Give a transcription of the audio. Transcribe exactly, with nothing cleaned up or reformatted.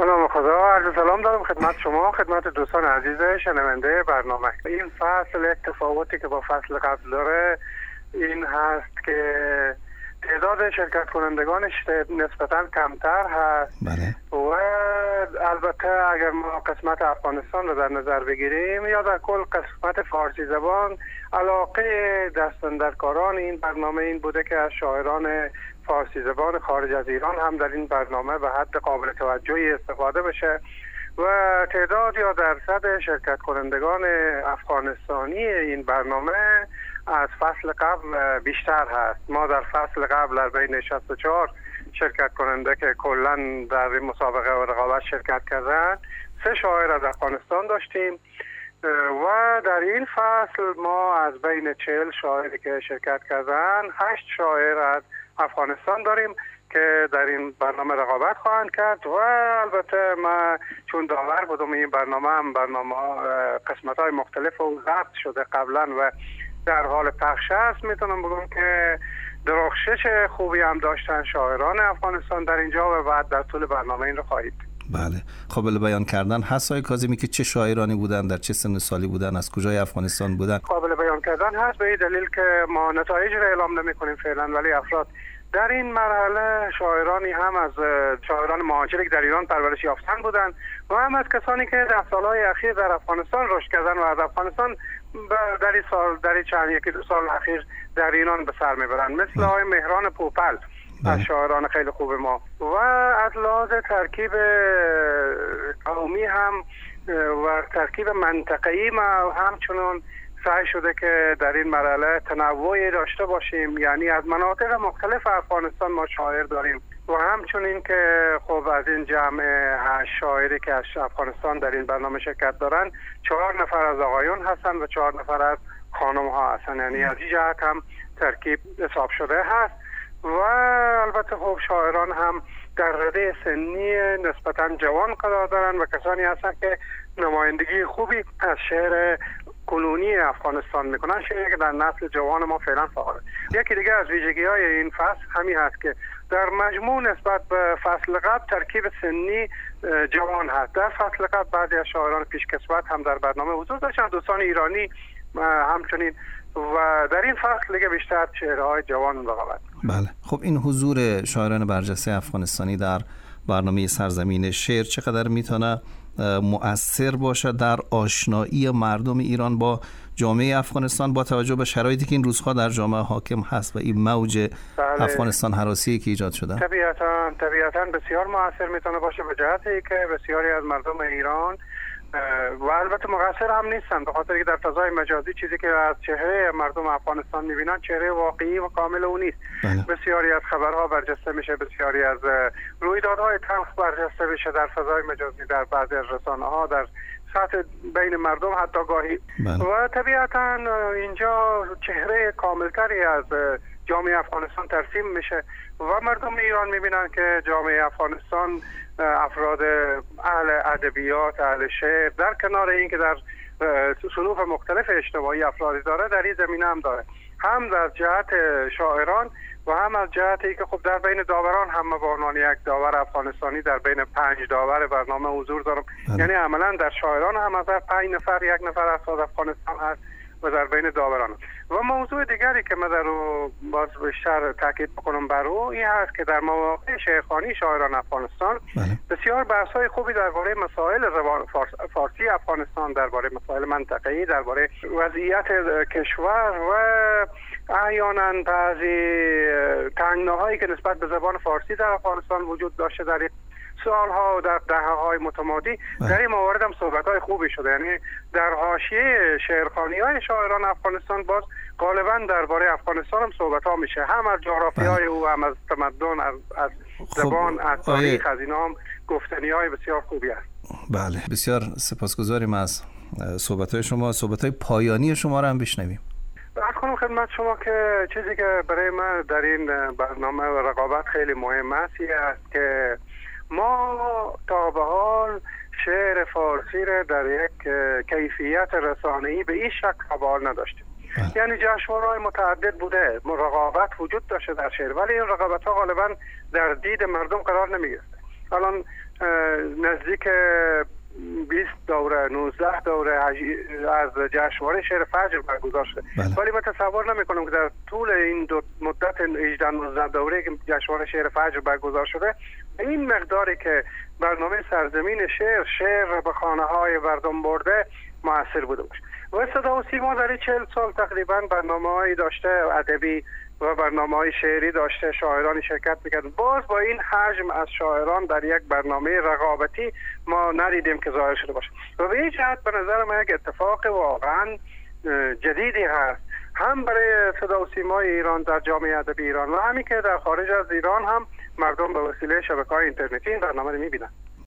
به نام خدا. عرض سلام دارم خدمت شما، خدمت دوستان عزیز شنونده برنامه. این فصل یک تفاوتی که با فصل قبل داره این هست که تعداد شرکت کنندگانش نسبتاً کمتر هست. بله. و البته اگر ما قسمت افغانستان رو در نظر بگیریم یا در کل قسمت فارسی زبان، علاقه دستاندرکاران این برنامه این بوده که از شاعران فارسی زبان خارج از ایران هم در این برنامه به حد قابل توجهی استفاده بشه و تعداد یا درصد شرکت کنندگان افغانستانی این برنامه از فصل قبل بیشتر هست. ما در فصل قبل در بین شصت و چهار شرکت کننده که کلا در این مسابقه و رقابت شرکت کردن، سه شاعر از افغانستان داشتیم و در این فصل ما از بین چهل شاعری که شرکت کردن هشت شاعر از افغانستان داریم که در این برنامه رقابت خواهند کرد. و البته ما چون داور بودم این برنامه هم برنامه قسمت های مختلف و ضبط شده قبلا و در حال پخش است، میتونم بگم که درخشش خوبی هم داشتن شاعران افغانستان در اینجا و بعد در طول برنامه این رو خواهید. بله. قابل بیان کردن هست آقای کاظمی که چه شاعرانی بودن، در چه سن و سالی بودن، از کجای افغانستان بودن؟ قابل بیان کردن هست به این دلیل که ما نتایج رو اعلام نمی کنیم فعلا، ولی افراد در این مرحله شاعرانی هم از شاعران مهاجری که در ایران پرورش یافتن بودن و هم از کسانی که در سالهای اخیر در افغانستان رشد کردن و از افغانستان در این سال در این چند یکی دو سال اخیر در ایران به سر میبرن، مثل آقای مهران پوپل از شاعران خیلی خوب ما. و از لحاظ ترکیب قومی هم و ترکیب منطقه‌ای ما همچنان سعی شده که در این مرحله تنوعی داشته باشیم، یعنی از مناطق مختلف افغانستان ما شاعر داریم و همچنین که خب از این جمع هشت شاعری که از افغانستان در این برنامه شرکت دارن، چهار نفر از آقایون هستن و چهار نفر از خانم ها هستن، یعنی از این جهت هم ترکیب حساب شده هست. و البته خب شاعران هم در رده سنی نسبتاً جوان قرار دارن و کسانی هستن که نمایندگی خوبی از شعر کنونی افغانستان میکنن، شعری که در نسل جوان ما فعلا فعاله. یکی دیگه از ویژگی های این فصل همین هست که در مجموع نسبت به فصل قبل ترکیب سنی جوان هست. در فصل قبل بعضی از شاعران پیشکسوت هم در برنامه حضور داشتن، دوستان ایرانی همچنین، و در این فصل دیگه بیشتر چهره‌های جوان رقابت. بله. خب این حضور شاعران برجسته افغانستانی در برنامه سرزمین شعر چقدر میتونه مؤثر باشه در آشنایی مردم ایران با جامعه افغانستان با توجه به شرایطی که این روزها در جامعه حاکم هست و این موج بله. افغانستان هراسی که ایجاد شده؟ طبیعتاً طبیعتاً بسیار مؤثر میتونه باشه به جهتی که بسیاری از مردم ایران و البته مقصر هم نیستن، به خاطر که در فضای مجازی چیزی که از چهره مردم افغانستان میبینن چهره واقعی و کامل اون نیست. بله. بسیاری از خبرها برجسته میشه، بسیاری از رویدادهای تلخ برجسته میشه در فضای مجازی، در بعضی از رسانه ها، در سطح بین مردم حتی گاهی. بله. و طبیعتا اینجا چهره کاملتری از جامعه افغانستان ترسیم میشه و مردم ایران میبینن که جامعه افغانستان افراد اهل ادبیات، اهل شعر، در کنار این که در صنوف مختلف اجتماعی افرادی داره، در این زمینه هم داره، هم در جهت شاعران و هم از جهتی که خب در بین داوران هم به عنوان یک داور افغانستانی در بین پنج داور برنامه حضور دارم. یعنی عملا در شاعران هم از پنج نفر یک نفر از افغانستان هست و در بین داوران. و موضوع دیگری که من در رو باز بیشتر تاکید بکنم بر او این هست که در مواقع شیخوانی شاعران افغانستان بله. بسیار بحث‌های خوبی درباره مسائل زبان فارسی افغانستان، درباره مسائل منطقه‌ای، درباره وضعیت کشور و احیانا بعضی تنگناهایی که نسبت به زبان فارسی در افغانستان وجود داشته در سالها و در دهه‌های متمادی در این موارد هم صحبت‌های خوبی شده. یعنی در حاشیه شعرخوانی‌های شاعران افغانستان باز غالباً درباره افغانستان هم صحبت‌ها میشه، هم از جغرافیای او، هم از تمدن، از, از زبان، خب از تاریخ، از اینا هم گفتنی‌های بسیار خوبی است. بله، بسیار سپاسگزاریم از صحبت‌های شما. صحبت‌های پایانی شما رو هم بشنویم. عرض کنم خدمت شما که چیزی که برای من در این برنامه و رقابت خیلی مهم است است که ما تا به حال شعر فارسی را در یک کیفیت رسانه‌ای به این شکل قبول نداشتیم. یعنی جشنواره‌های متعدد بوده، رقابت وجود داشته در شعر، ولی این رقابت‌ها غالباً در دید مردم قرار نمی‌گرفت. الان نزدیک بیست دوره نوزده دوره از جشنواره شعر فجر برگزار شده. ولی من تصور نمی کنم که در طول این دو مدت هجده نوزده دوره که جشنواره شعر فجر برگزار شده این مقداری که برنامه سرزمین شعر شعر به خانه های مردم برده موثر بوده باشه. و صدا و سیما در چهل سال تقریبا برنامه‌ای داشته ادبی و برنامه‌های شعری داشته، شاعرانی شرکت می‌کردن. باز با این حجم از شاعران در یک برنامه رقابتی ما ندیدیم که ظاهر شده باشه. و به این جهت به نظر من یک اتفاق واقعا جدیدی هست، هم برای صدا و سیمای ایران در جامعه ادبی ایران و همین که در خارج از ایران هم مردم به وسیله شبکه‌های اینترنتی این برنامه رو می‌بینن.